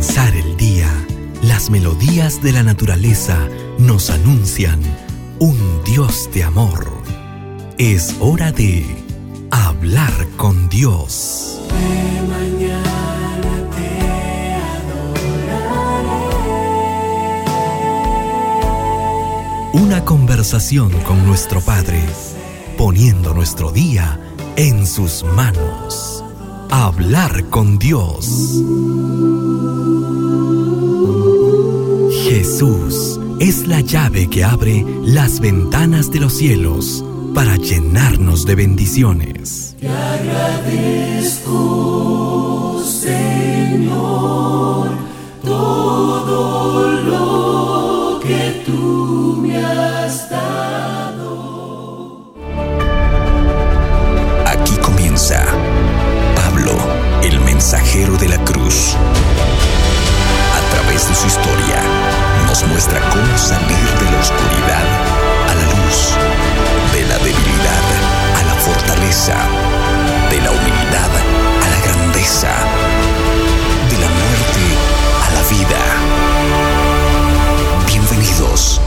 comenzar el día, las melodías de la naturaleza nos anuncian un Dios de amor. Es hora de hablar con Dios. De mañana te adoraré. Una conversación con nuestro Padre, poniendo nuestro día en sus manos. Hablar con Dios. Jesús es la llave que abre las ventanas de los cielos para llenarnos de bendiciones. Te agradezco, Señor, todo lo que tú me has dado. Aquí comienza Pablo, el mensajero de la cruz. A través de su historia, nos muestra cómo salir de la oscuridad a la luz, de la debilidad a la fortaleza, de la humildad a la grandeza, de la muerte a la vida. Bienvenidos.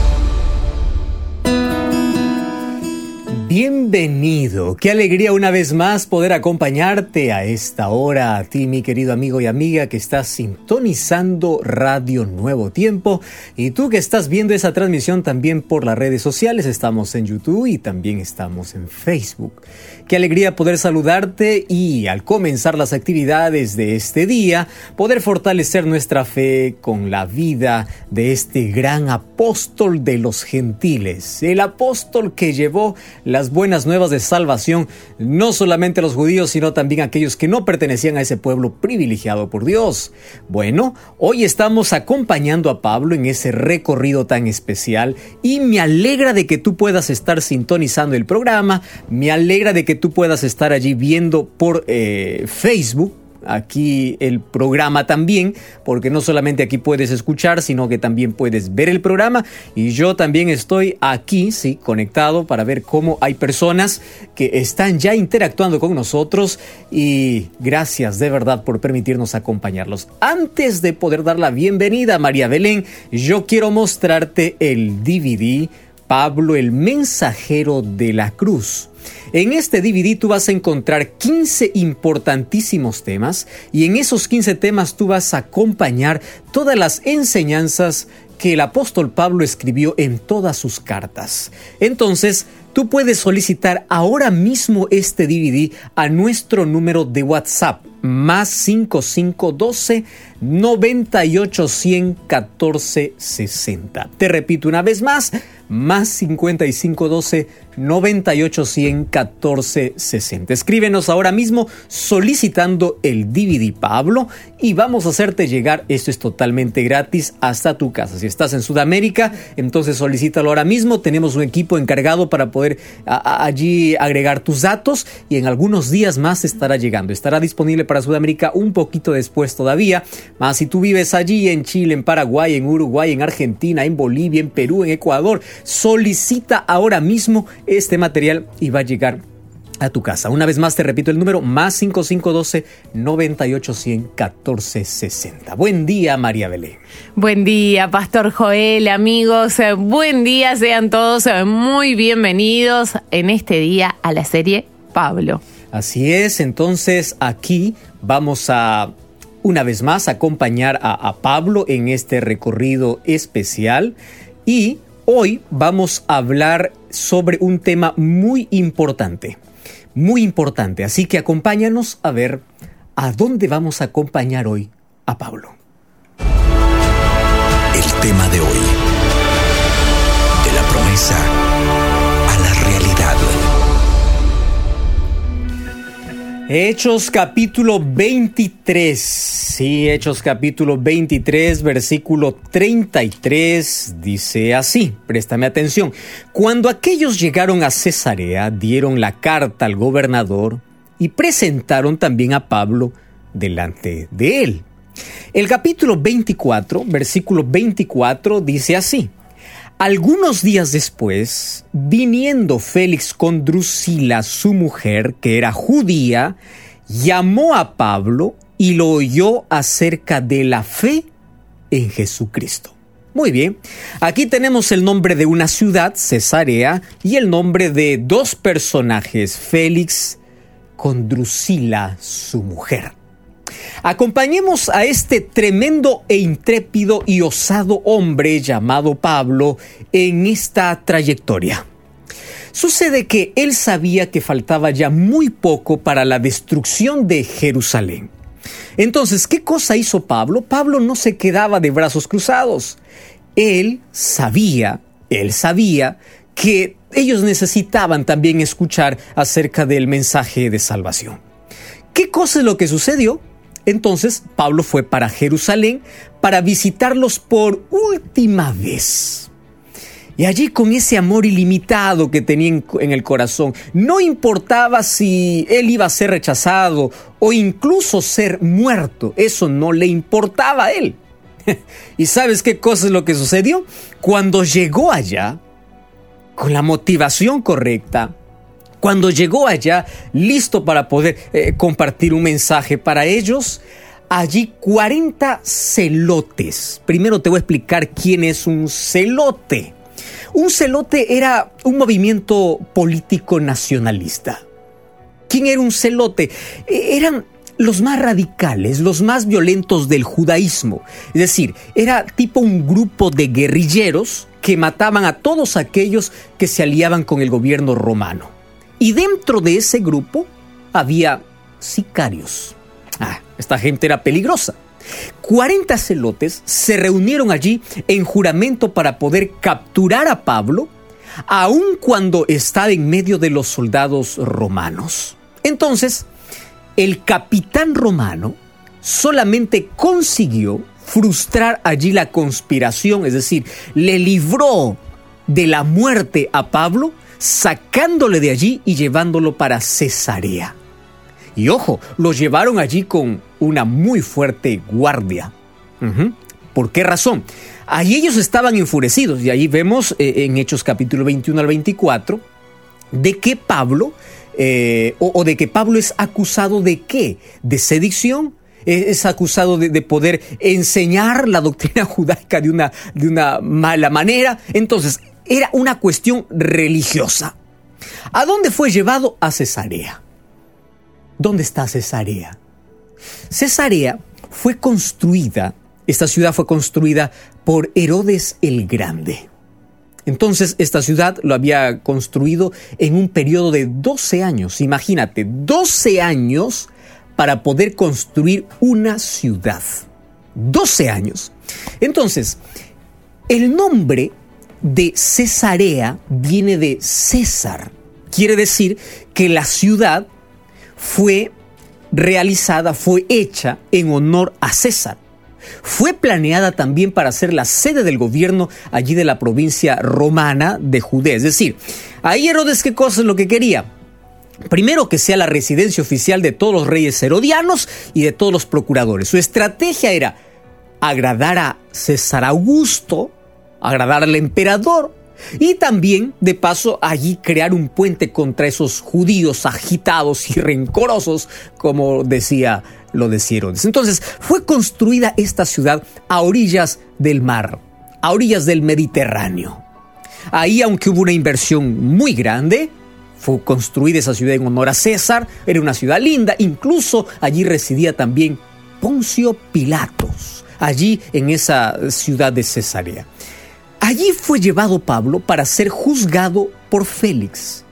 Bienvenido, qué alegría una vez más poder acompañarte a esta hora, a ti mi querido amigo y amiga que estás sintonizando Radio Nuevo Tiempo y tú que estás viendo esa transmisión también por las redes sociales, estamos en YouTube y también estamos en Facebook. Qué alegría poder saludarte y al comenzar las actividades de este día, poder fortalecer nuestra fe con la vida de este gran apóstol de los gentiles, el apóstol que llevó las buenas nuevas de salvación no solamente a los judíos, sino también a aquellos que no pertenecían a ese pueblo privilegiado por Dios. Bueno, hoy estamos acompañando a Pablo en ese recorrido tan especial y me alegra de que tú puedas estar sintonizando el programa, me alegra de que tú puedas estar allí viendo por Facebook aquí el programa también, porque no solamente aquí puedes escuchar, sino que también puedes ver el programa y yo también estoy aquí, sí, conectado para ver cómo hay personas que están ya interactuando con nosotros y gracias de verdad por permitirnos acompañarlos. Antes de poder dar la bienvenida a María Belén, yo quiero mostrarte el DVD Pablo, el mensajero de la cruz. En este DVD tú vas a encontrar 15 importantísimos temas y en esos 15 temas tú vas a acompañar todas las enseñanzas que el apóstol Pablo escribió en todas sus cartas. Entonces, tú puedes solicitar ahora mismo este DVD a nuestro número de WhatsApp, más 5512 98 100 14 60. Te repito una vez más, más 5512 98 100 14 60. Escríbenos ahora mismo solicitando el DVD Pablo y vamos a hacerte llegar, esto es totalmente gratis, hasta tu casa. Si estás en Sudamérica, entonces solicítalo ahora mismo. Tenemos un equipo encargado para poder allí agregar tus datos y en algunos días más estará llegando. Estará disponible para Sudamérica un poquito después todavía. Más si tú vives allí en Chile, en Paraguay, en Uruguay, en Argentina, en Bolivia, en Perú, en Ecuador, solicita ahora mismo este material y va a llegar a tu casa. Una vez más te repito el número, más 5512 98 100 14 60. Buen día, María Belén. Buen día, Pastor Joel, amigos. Buen día, sean todos muy bienvenidos en este día a la serie Pablo. Así es, entonces aquí vamos a una vez más acompañar a Pablo en este recorrido especial y hoy vamos a hablar sobre un tema muy importante, así que acompáñanos a ver a dónde vamos a acompañar hoy a Pablo. El tema de hoy, de la promesa a la realidad. Hechos capítulo 23, sí, Hechos capítulo 23, versículo 33, dice así, préstame atención. Cuando aquellos llegaron a Cesarea, dieron la carta al gobernador y presentaron también a Pablo delante de él. El capítulo 24, versículo 24, dice así. Algunos días después, viniendo Félix con Drusila, su mujer, que era judía, llamó a Pablo y lo oyó acerca de la fe en Jesucristo. Muy bien, aquí tenemos el nombre de una ciudad, Cesarea, y el nombre de dos personajes, Félix con Drusila, su mujer. Acompañemos a este tremendo e intrépido y osado hombre llamado Pablo en esta trayectoria. Sucede que él sabía que faltaba ya muy poco para la destrucción de Jerusalén. Entonces, ¿qué cosa hizo Pablo? Pablo no se quedaba de brazos cruzados. Él sabía que ellos necesitaban también escuchar acerca del mensaje de salvación. ¿Qué cosa es lo que sucedió? Entonces, Pablo fue para Jerusalén para visitarlos por última vez. Y allí, con ese amor ilimitado que tenía en el corazón, no importaba si él iba a ser rechazado o incluso ser muerto. Eso no le importaba a él. ¿Y sabes qué cosa es lo que sucedió? Cuando llegó allá, con la motivación correcta, cuando llegó allá listo para poder compartir un mensaje para ellos, allí 40 celotes. Primero te voy a explicar quién es un celote. Un celote era un movimiento político nacionalista. ¿Quién era un celote? Eran los más radicales, los más violentos del judaísmo. Es decir, era tipo un grupo de guerrilleros que mataban a todos aquellos que se aliaban con el gobierno romano. Y dentro de ese grupo había sicarios. Esta gente era peligrosa. 40 celotes se reunieron allí en juramento para poder capturar a Pablo, aun cuando estaba en medio de los soldados romanos. Entonces, el capitán romano solamente consiguió frustrar allí la conspiración, es decir, le libró de la muerte a Pablo, sacándole de allí y llevándolo para Cesarea. Y ojo, lo llevaron allí con una muy fuerte guardia. ¿Por qué razón? Allí ellos estaban enfurecidos, y ahí vemos en Hechos capítulo 21 al 24, de que Pablo, de que Pablo es acusado de ¿qué? De sedición. Es acusado de poder enseñar la doctrina judaica de una mala manera. Entonces, era una cuestión religiosa. ¿A dónde fue llevado? A Cesarea. ¿Dónde está Cesarea? Cesarea fue construida, esta ciudad fue construida por Herodes el Grande. Entonces, esta ciudad lo había construido en un periodo de 12 años. Imagínate, 12 años para poder construir una ciudad. 12 años. Entonces, el nombre de Cesarea viene de César. Quiere decir que la ciudad fue realizada, fue hecha en honor a César. Fue planeada también para ser la sede del gobierno allí de la provincia romana de Judea. Es decir, ahí Herodes, ¿qué cosa es lo que quería? Primero, que sea la residencia oficial de todos los reyes herodianos y de todos los procuradores. Su estrategia era agradar a César Augusto, agradar al emperador, y también, de paso, allí crear un puente contra esos judíos agitados y rencorosos, como lo decía Herodes. Entonces, fue construida esta ciudad a orillas del mar, a orillas del Mediterráneo. Ahí, aunque hubo una inversión muy grande, fue construida esa ciudad en honor a César. Era una ciudad linda. Incluso allí residía también Poncio Pilatos, allí en esa ciudad de Cesarea. Allí fue llevado Pablo para ser juzgado por Félix.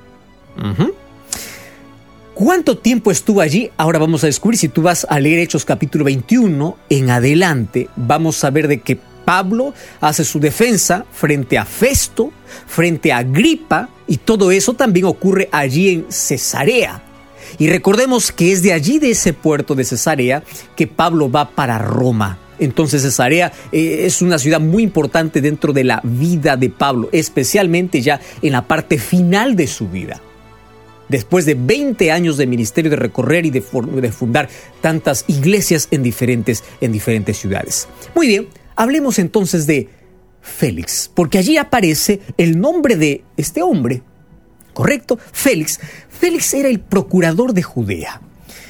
¿Cuánto tiempo estuvo allí? Ahora vamos a descubrir. Si tú vas a leer Hechos capítulo 21 en adelante, vamos a ver de que Pablo hace su defensa frente a Festo, frente a Agripa, y todo eso también ocurre allí en Cesarea. Y recordemos que es de allí, de ese puerto de Cesarea, que Pablo va para Roma. Entonces Cesarea es una ciudad muy importante dentro de la vida de Pablo, especialmente ya en la parte final de su vida. Después de 20 años de ministerio, de recorrer y de fundar tantas iglesias en diferentes ciudades. Muy bien, hablemos entonces de Félix, porque allí aparece el nombre de este hombre, ¿correcto? Félix era el procurador de Judea.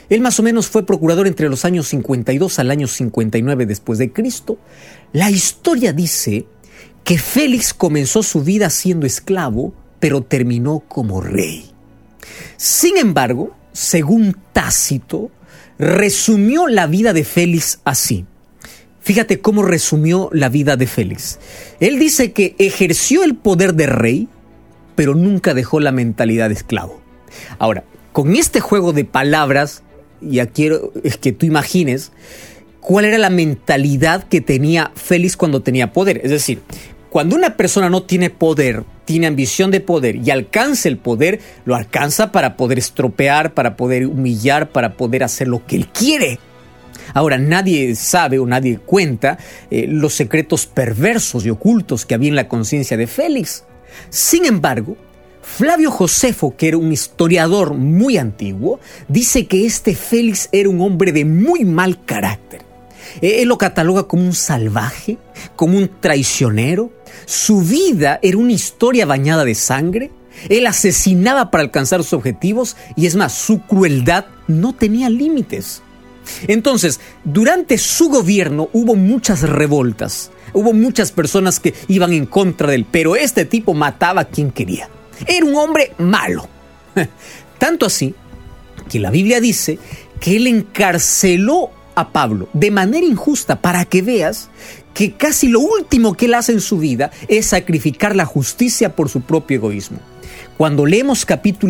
Él más o menos fue procurador entre los años 52 al año 59 después de Cristo. La historia dice que Félix comenzó su vida siendo esclavo, pero terminó como rey. Sin embargo, según Tácito, resumió la vida de Félix así. Fíjate cómo resumió la vida de Félix. Él dice que ejerció el poder de rey, pero nunca dejó la mentalidad de esclavo. Ahora, con este juego de palabras, ya quiero que tú imagines cuál era la mentalidad que tenía Félix cuando tenía poder. Es decir, cuando una persona no tiene poder, tiene ambición de poder y alcanza el poder, lo alcanza para poder estropear, para poder humillar, para poder hacer lo que él quiere. Ahora, nadie sabe o nadie cuenta los secretos perversos y ocultos que había en la conciencia de Félix. Sin embargo, Flavio Josefo, que era un historiador muy antiguo, dice que este Félix era un hombre de muy mal carácter. Él lo cataloga como un salvaje, como un traicionero. Su vida era una historia bañada de sangre. Él asesinaba para alcanzar sus objetivos y es más, su crueldad no tenía límites. Entonces, durante su gobierno hubo muchas revoltas, hubo muchas personas que iban en contra de él, pero este tipo mataba a quien quería. Era un hombre malo. Tanto así que la Biblia dice que él encarceló a Pablo de manera injusta, para que veas que casi lo último que él hace en su vida es sacrificar la justicia por su propio egoísmo. Cuando leemos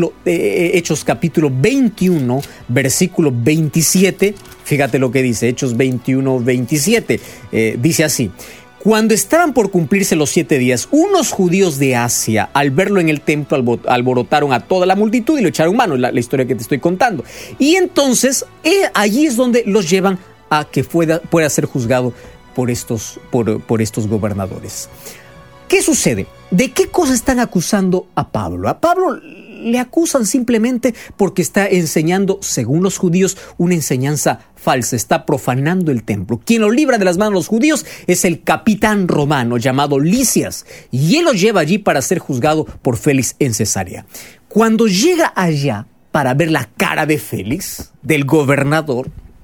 Hechos capítulo 21, versículo 27, fíjate lo que dice, Hechos 21, 27, dice así: cuando estaban por cumplirse los 7 días, unos judíos de Asia, al verlo en el templo, alborotaron a toda la multitud y lo echaron mano, la historia que te estoy contando. Y entonces, allí es donde los llevan a que pueda ser juzgado por estos gobernadores. ¿Qué sucede? ¿De qué cosa están acusando a Pablo? A Pablo le acusan simplemente porque está enseñando, según los judíos, una enseñanza falsa. Está profanando el templo. Quien lo libra de las manos de los judíos es el capitán romano llamado Lisias, y él lo lleva allí para ser juzgado por Félix en Cesarea. Cuando llega allá para ver la cara de Félix, del gobernador,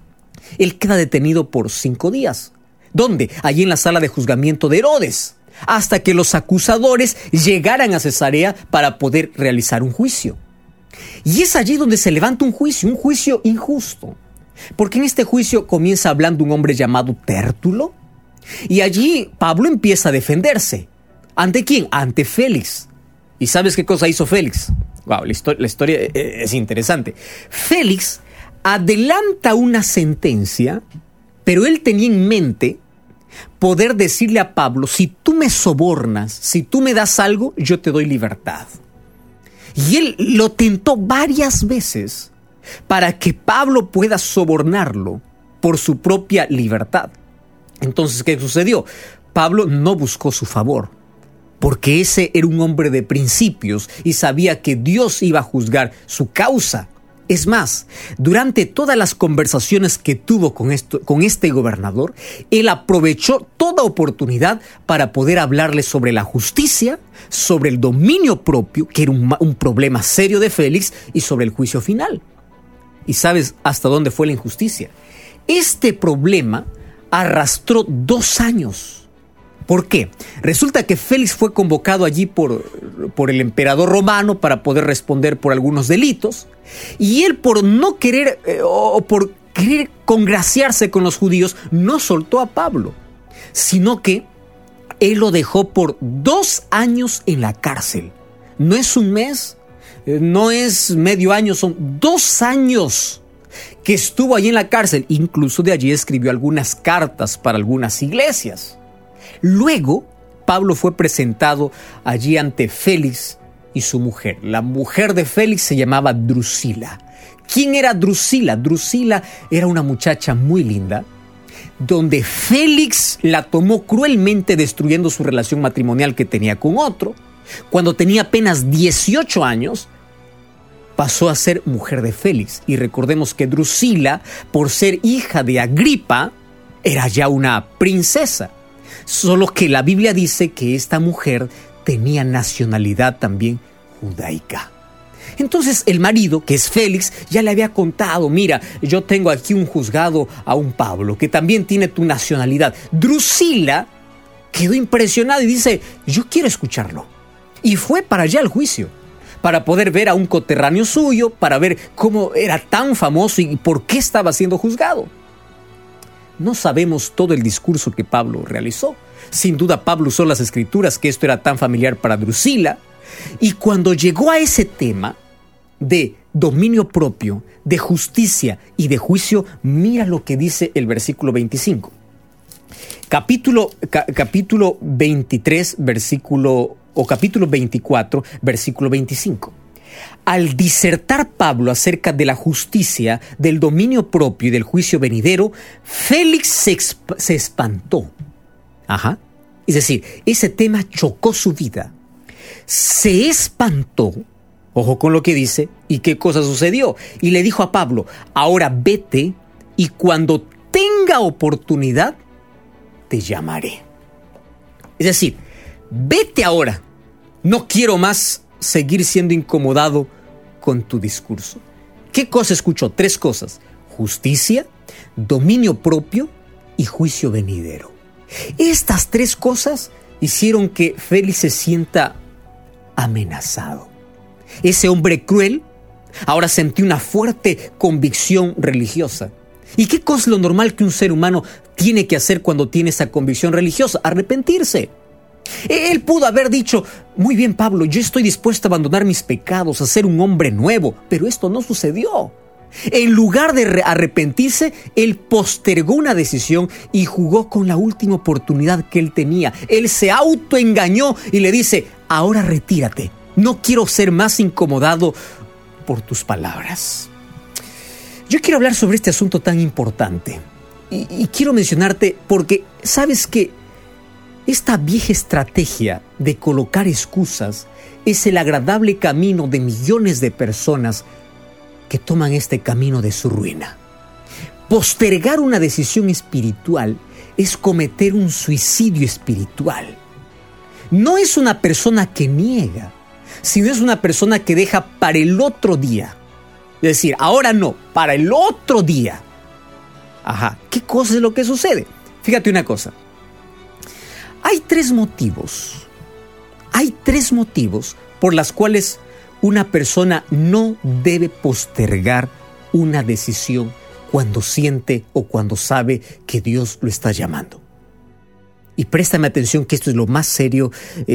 él queda detenido por 5 días. ¿Dónde? Allí en la sala de juzgamiento de Herodes, hasta que los acusadores llegaran a Cesarea para poder realizar un juicio. Y es allí donde se levanta un juicio injusto. Porque en este juicio comienza hablando un hombre llamado Tértulo, y allí Pablo empieza a defenderse. ¿Ante quién? Ante Félix. ¿Y sabes qué cosa hizo Félix? Wow, la historia es interesante. Félix adelanta una sentencia, pero él tenía en mente poder decirle a Pablo: si tú me sobornas, si tú me das algo, yo te doy libertad. Y él lo tentó varias veces para que Pablo pueda sobornarlo por su propia libertad. Entonces, ¿qué sucedió? Pablo no buscó su favor, porque ese era un hombre de principios y sabía que Dios iba a juzgar su causa. Es más, durante todas las conversaciones que tuvo con este gobernador, él aprovechó toda oportunidad para poder hablarle sobre la justicia, sobre el dominio propio, que era un problema serio de Félix, y sobre el juicio final. ¿Y sabes hasta dónde fue la injusticia? Este problema arrastró 2 años. ¿Por qué? Resulta que Félix fue convocado allí por el emperador romano para poder responder por algunos delitos, y él, por no querer por querer congraciarse con los judíos, no soltó a Pablo, sino que él lo dejó por 2 años en la cárcel. No es un mes, no es medio año, son 2 años que estuvo allí en la cárcel. Incluso de allí escribió algunas cartas para algunas iglesias. Luego, Pablo fue presentado allí ante Félix y su mujer. La mujer de Félix se llamaba Drusila. ¿Quién era Drusila? Drusila era una muchacha muy linda, donde Félix la tomó cruelmente, destruyendo su relación matrimonial que tenía con otro. Cuando tenía apenas 18 años, pasó a ser mujer de Félix. Y recordemos que Drusila, por ser hija de Agripa, era ya una princesa. Solo que la Biblia dice que esta mujer tenía nacionalidad también judaica. Entonces el marido, que es Félix, ya le había contado, mira, yo tengo aquí un juzgado a un Pablo, que también tiene tu nacionalidad. Drusila quedó impresionada y dice, yo quiero escucharlo. Y fue para allá al juicio, para poder ver a un coterráneo suyo, para ver cómo era tan famoso y por qué estaba siendo juzgado. No sabemos todo el discurso que Pablo realizó. Sin duda Pablo usó las escrituras, que esto era tan familiar para Drusila. Y cuando llegó a ese tema de dominio propio, de justicia y de juicio, mira lo que dice el versículo 25. Capítulo 23, capítulo 24, versículo 25. Al disertar Pablo acerca de la justicia, del dominio propio y del juicio venidero, Félix se espantó. Es decir, ese tema chocó su vida. Se espantó, ojo con lo que dice, y qué cosa sucedió. Y le dijo a Pablo, ahora vete y cuando tenga oportunidad, te llamaré. Es decir, vete ahora. No quiero más seguir siendo incomodado con tu discurso. ¿Qué cosa escuchó? 3 cosas: justicia, dominio propio y juicio venidero. Estas 3 cosas hicieron que Félix se sienta amenazado. Ese hombre cruel ahora sentía una fuerte convicción religiosa. ¿Y qué cosa es lo normal que un ser humano tiene que hacer cuando tiene esa convicción religiosa? Arrepentirse. Él pudo haber dicho, muy bien Pablo, yo estoy dispuesto a abandonar mis pecados, a ser un hombre nuevo, pero esto no sucedió. En lugar de arrepentirse, él postergó una decisión y jugó con la última oportunidad que él tenía. Él se autoengañó y le dice, ahora retírate, no quiero ser más incomodado por tus palabras. Yo quiero hablar sobre este asunto tan importante y quiero mencionarte porque sabes que esta vieja estrategia de colocar excusas es el agradable camino de millones de personas que toman este camino de su ruina. Postergar una decisión espiritual es cometer un suicidio espiritual. No es una persona que niega, sino es una persona que deja para el otro día. Es decir, ahora no, para el otro día. ¿Qué cosa es lo que sucede? Fíjate una cosa. Hay 3 motivos. Hay 3 motivos por las cuales una persona no debe postergar una decisión cuando siente o cuando sabe que Dios lo está llamando. Y préstame atención que esto es lo más serio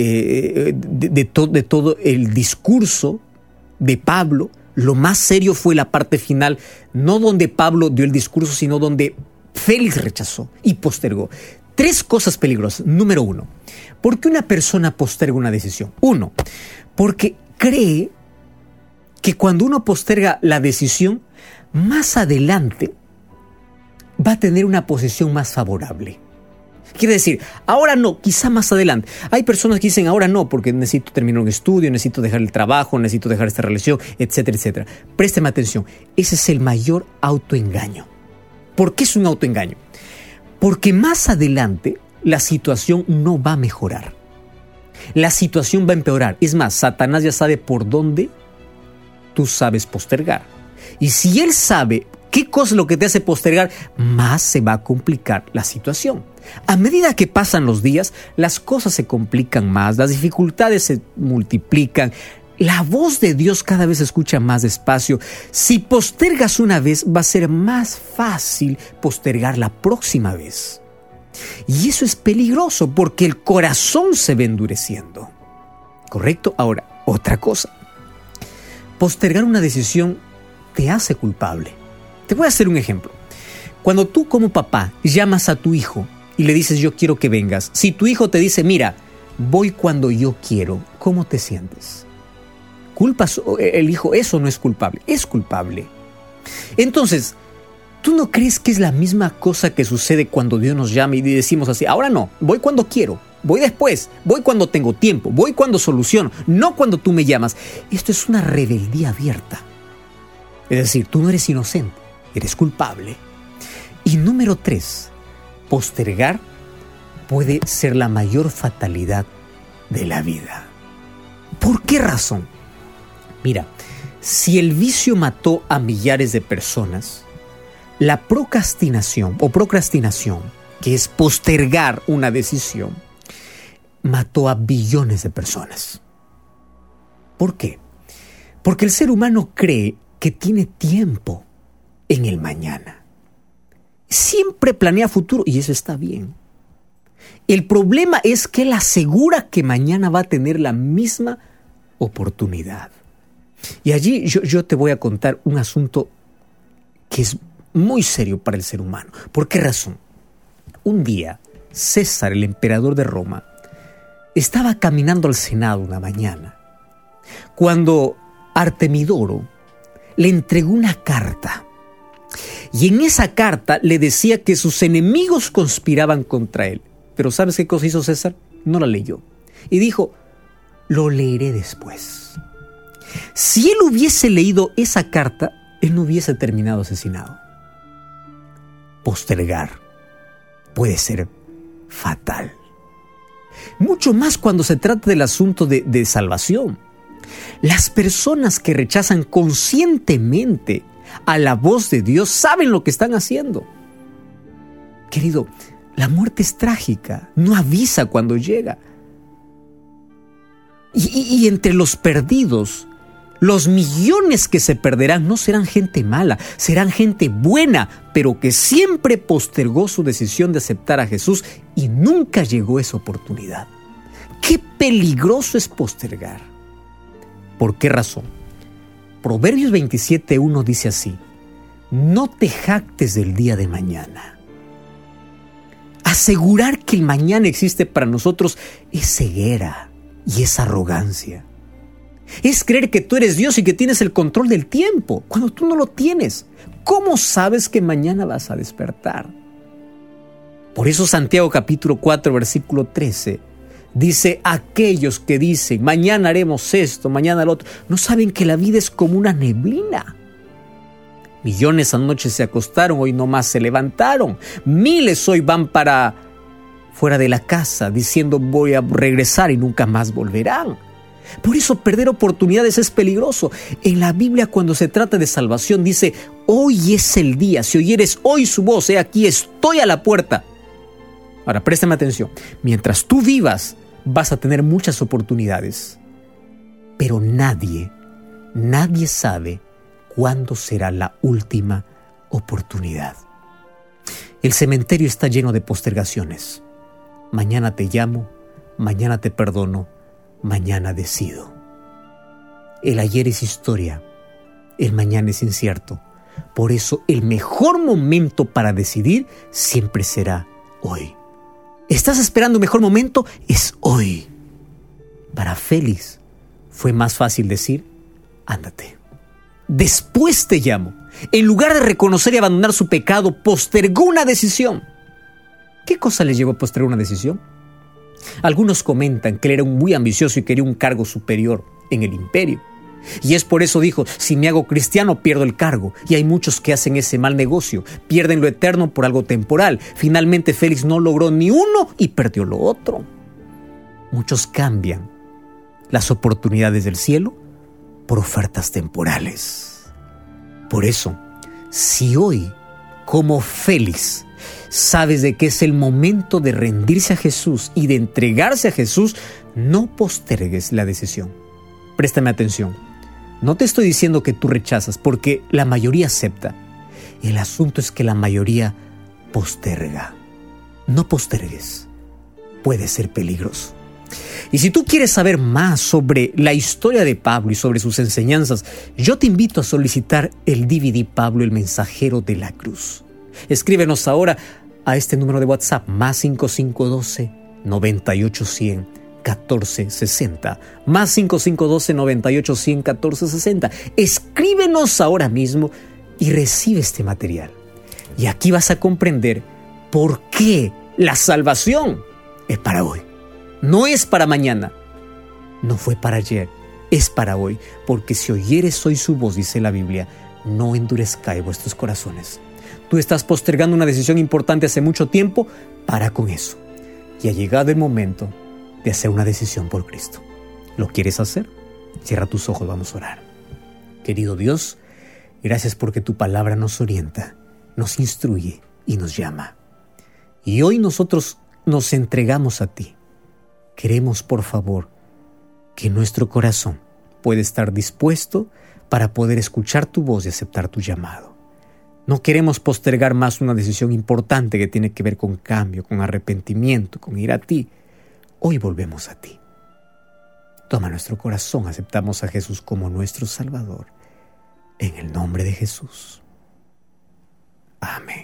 de todo el discurso de Pablo. Lo más serio fue la parte final, no donde Pablo dio el discurso, sino donde Félix rechazó y postergó. 3 cosas peligrosas. Número 1, ¿por qué una persona posterga una decisión? 1, porque cree que cuando uno posterga la decisión, más adelante va a tener una posición más favorable. Quiere decir, ahora no, quizá más adelante. Hay personas que dicen, ahora no, porque necesito terminar un estudio, necesito dejar el trabajo, necesito dejar esta relación, etcétera, etcétera. Présteme atención, ese es el mayor autoengaño. ¿Por qué es un autoengaño? Porque más adelante la situación no va a mejorar. La situación va a empeorar. Es más, Satanás ya sabe por dónde tú sabes postergar. Y si él sabe qué cosa es lo que te hace postergar, más se va a complicar la situación. A medida que pasan los días, las cosas se complican más, las dificultades se multiplican, la voz de Dios cada vez se escucha más despacio. Si postergas una vez, va a ser más fácil postergar la próxima vez. Y eso es peligroso porque el corazón se va endureciendo. ¿Correcto? Ahora, otra cosa. Postergar una decisión te hace culpable. Te voy a hacer un ejemplo. Cuando tú como papá llamas a tu hijo y le dices yo quiero que vengas, si tu hijo te dice mira, voy cuando yo quiero, ¿cómo te sientes? ¿Culpas el hijo? Eso no es culpable, es culpable. Entonces, ¿tú no crees que es la misma cosa que sucede cuando Dios nos llama y decimos así, ahora no, voy cuando quiero, voy después, voy cuando tengo tiempo, voy cuando soluciono, no cuando tú me llamas? Esto es una rebeldía abierta. Es decir, tú no eres inocente, eres culpable. Y número 3, postergar puede ser la mayor fatalidad de la vida. ¿Por qué razón? Mira, si el vicio mató a millares de personas, la procrastinación, que es postergar una decisión, mató a billones de personas. ¿Por qué? Porque el ser humano cree que tiene tiempo en el mañana. Siempre planea futuro y eso está bien. El problema es que él asegura que mañana va a tener la misma oportunidad. Y allí yo te voy a contar un asunto que es muy serio para el ser humano. ¿Por qué razón? Un día, César, el emperador de Roma, estaba caminando al Senado una mañana, cuando Artemidoro le entregó una carta. Y en esa carta le decía que sus enemigos conspiraban contra él. Pero ¿sabes qué cosa hizo César? No la leyó. Y dijo, lo leeré después. Si él hubiese leído esa carta, él no hubiese terminado asesinado. Postergar puede ser fatal. Mucho más cuando se trata del asunto de salvación. Las personas que rechazan conscientemente a la voz de Dios saben lo que están haciendo. Querido, la muerte es trágica, no avisa cuando llega. Y entre los perdidos, los millones que se perderán no serán gente mala, serán gente buena, pero que siempre postergó su decisión de aceptar a Jesús y nunca llegó esa oportunidad. ¡Qué peligroso es postergar! ¿Por qué razón? Proverbios 27:1 dice así: no te jactes del día de mañana. Asegurar que el mañana existe para nosotros es ceguera y es arrogancia. Es creer que tú eres Dios y que tienes el control del tiempo, cuando tú no lo tienes. ¿Cómo sabes que mañana vas a despertar? Por eso Santiago capítulo 4, versículo 13, dice, aquellos que dicen, mañana haremos esto, mañana lo otro, no saben que la vida es como una neblina. Millones anoche se acostaron, hoy nomás se levantaron. Miles hoy van para fuera de la casa, diciendo voy a regresar y nunca más volverán. Por eso perder oportunidades es peligroso. En la Biblia, cuando se trata de salvación, dice, hoy es el día, si oyeres hoy su voz, he aquí estoy a la puerta. Ahora, préstame atención, mientras tú vivas, vas a tener muchas oportunidades. Pero nadie sabe cuándo será la última oportunidad. El cementerio está lleno de postergaciones. Mañana te llamo, mañana te perdono, mañana decido. El ayer es historia, el mañana es incierto. Por eso el mejor momento para decidir siempre será hoy. ¿Estás esperando un mejor momento? Es hoy. Para Félix fue más fácil decir, ándate. Después te llamo. En lugar de reconocer y abandonar su pecado, postergó una decisión. ¿Qué cosa le llevó a postergar una decisión? Algunos comentan que él era muy ambicioso y quería un cargo superior en el imperio. Y es por eso dijo, si me hago cristiano pierdo el cargo. Y hay muchos que hacen ese mal negocio, pierden lo eterno por algo temporal. Finalmente Félix no logró ni uno y perdió lo otro. Muchos cambian las oportunidades del cielo por ofertas temporales. Por eso, si hoy, como Félix, sabes de que es el momento de rendirse a Jesús y de entregarse a Jesús, no postergues la decisión. Préstame atención. No te estoy diciendo que tú rechazas, porque la mayoría acepta. El asunto es que la mayoría posterga. No postergues. Puede ser peligroso. Y si tú quieres saber más sobre la historia de Pablo y sobre sus enseñanzas, yo te invito a solicitar el DVD Pablo, el mensajero de la cruz. Escríbenos ahora a este número de WhatsApp, más 5512 98100 1460, más 5512 98100 1460. Escríbenos ahora mismo y recibe este material. Y aquí vas a comprender por qué la salvación es para hoy. No es para mañana, no fue para ayer, es para hoy. Porque si oyeres hoy su voz, dice la Biblia, no endurezcáis vuestros corazones. Tú estás postergando una decisión importante hace mucho tiempo, para con eso. Y ha llegado el momento de hacer una decisión por Cristo. ¿Lo quieres hacer? Cierra tus ojos, vamos a orar. Querido Dios, gracias porque tu palabra nos orienta, nos instruye y nos llama. Y hoy nosotros nos entregamos a ti. Queremos, por favor, que nuestro corazón pueda estar dispuesto para poder escuchar tu voz y aceptar tu llamado. No queremos postergar más una decisión importante que tiene que ver con cambio, con arrepentimiento, con ir a ti. Hoy volvemos a ti. Toma nuestro corazón, aceptamos a Jesús como nuestro Salvador. En el nombre de Jesús. Amén.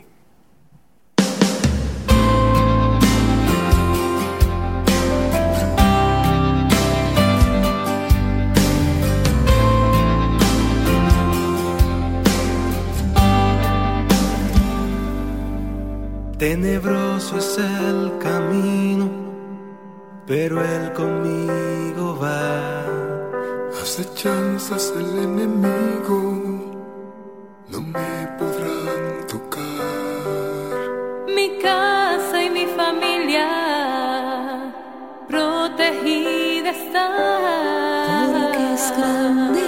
Tenebroso es el camino, pero Él conmigo va. Acechanzas del enemigo no me podrán tocar. Mi casa y mi familia protegida está. Porque es grande.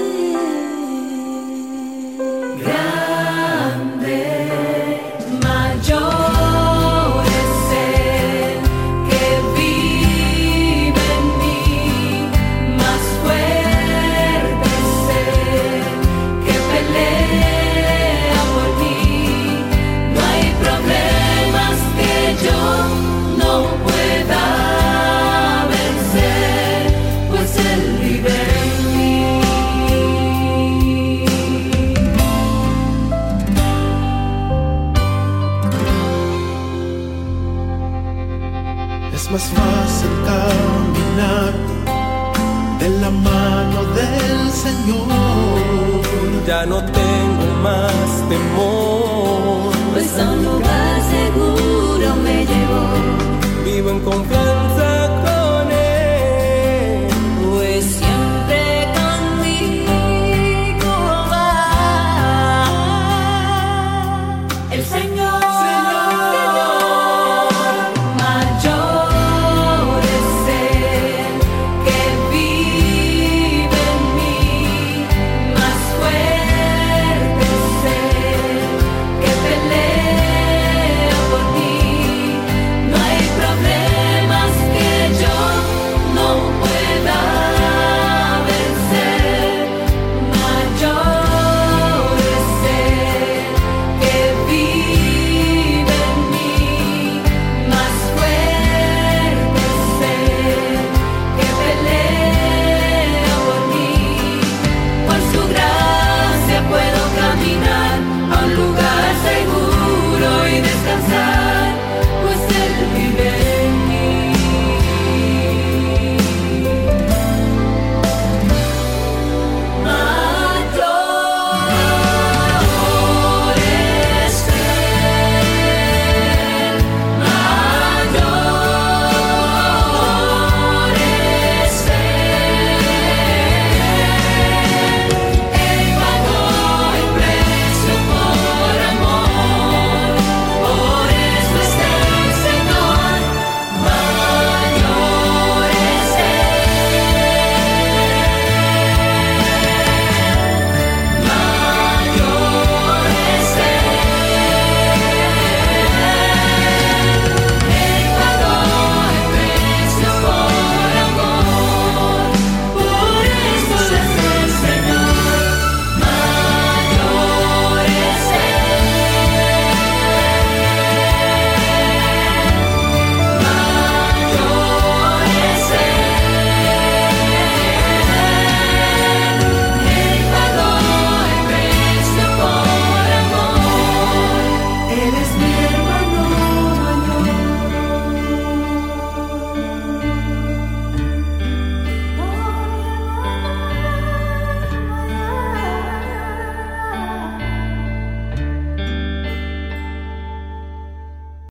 Es más fácil caminar de la mano del Señor. Ya no tengo más temor, Pues a un lugar seguro me